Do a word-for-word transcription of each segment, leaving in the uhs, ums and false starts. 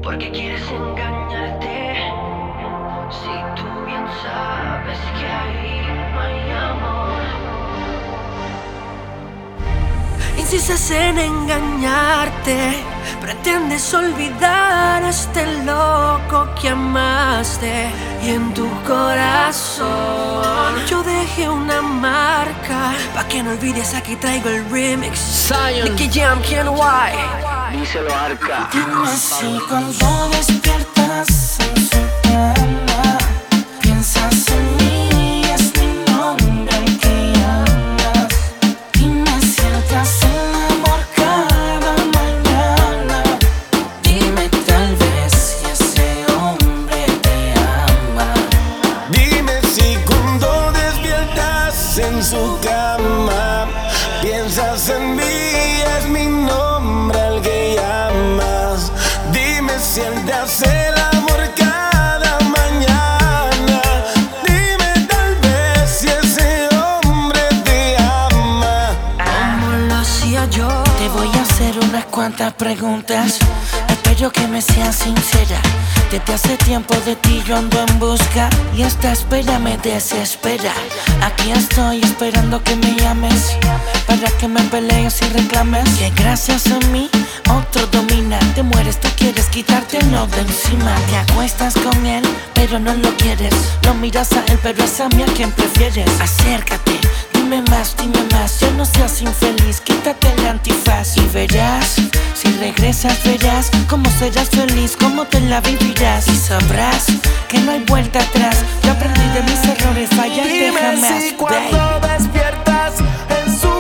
porque quieres engañarte. Si tú bien sabes que ahí no hay amor. Insistes en engañarte, pretendes olvidar a este loco que amaste. Y en tu corazón yo dejé una marca, pa' que no olvides, aquí traigo el remix. Zion, Nicky Jam, Ken Y díselo Arca. Dime si cuando despiertas en su cama piensas en mí, es mi nombre el que llamas. Dime si él te hace el amor cada mañana. Dime tal vez si ese hombre te ama. Dime si cuando despiertas en su cama piensas en mí, es mi nombre el que llamas. Dime si él te hace el amor cada mañana. Dime tal vez si ese hombre te ama. como lo hacía yo. Te voy a hacer unas cuantas preguntas, espero que me seas sincera. Desde hace tiempo de ti yo ando en busca, y esta espera me desespera. Aquí estoy esperando que me llames, para que me pelees y reclames que gracias a mí otro domina. Te mueres, tú quieres quitártelo de encima. Te acuestas con él, pero no lo quieres. Lo miras a él, pero es a mí a quien prefieres. Acércate, dime más, dime más. Ya no seas infeliz, quítate el antifaz y verás. Si regresas verás cómo serás feliz, cómo te la vivirás. Y sabrás que no hay vuelta atrás. Yo aprendí de mis errores, fallarte jamás. Si cuando despiertas en su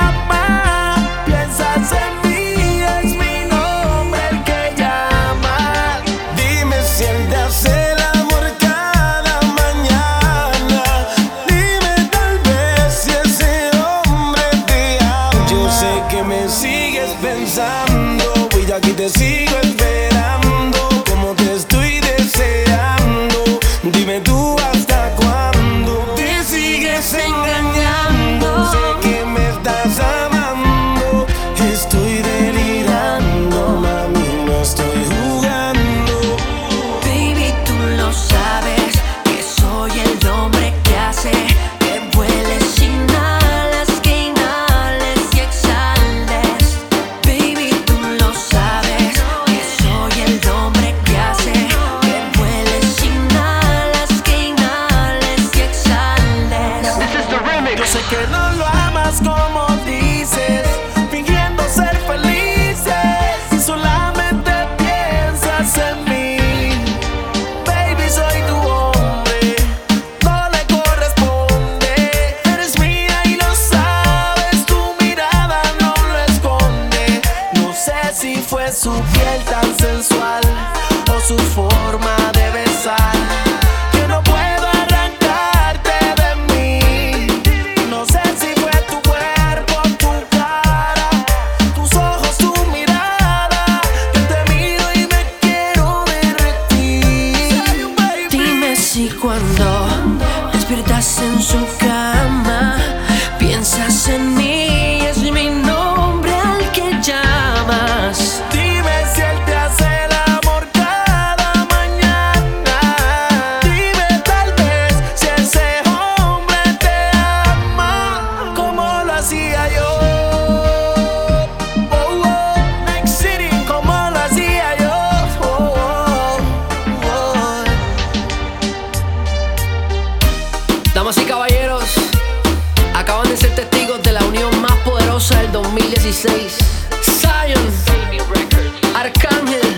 cama piensas en mí, es mi nombre el que llama. Dime si él te hace el amor cada mañana. Dime tal vez si ese hombre te ama. Yo sé que me sigues pensando y aquí te sigo esperando, como te estoy deseando. Dime tú hasta cuándo te sigues engañando. Sé que me estás amando, estoy delirando, mami, no estoy jugando. Baby, tú lo sabes, que soy el hombre que hace que vueles, inhalas, que inhales y exhales. Baby, tú lo sabes, que soy el hombre que hace que vueles, inhalas, que inhales y exhales. This is the remix. Yo sé que no lo amas como dices, fingiendo ser felices, y solamente piensas en mí. Baby, soy tu hombre, no le corresponde. Eres mía y lo sabes, tu mirada no lo esconde. No sé si fue su piel tan sensual o su forma de besar, que no puedo arrancarte de mí. No sé si fue tu cuerpo, tu cara, tus ojos, tu mirada, que te miro y me quiero derretir. Dime si cuando despiertas en su cama piensas en mí, es mi nombre al que llamas. Dime si él te hace el amor cada mañana. Dime tal vez si ese hombre te ama, como lo hacía yo. Oh, oh, Next City, como lo hacía yo. Oh, oh, oh. Damas y caballeros, acaban de ser testigos de la unión más poderosa del dos mil dieciséis. Zion, Arcángel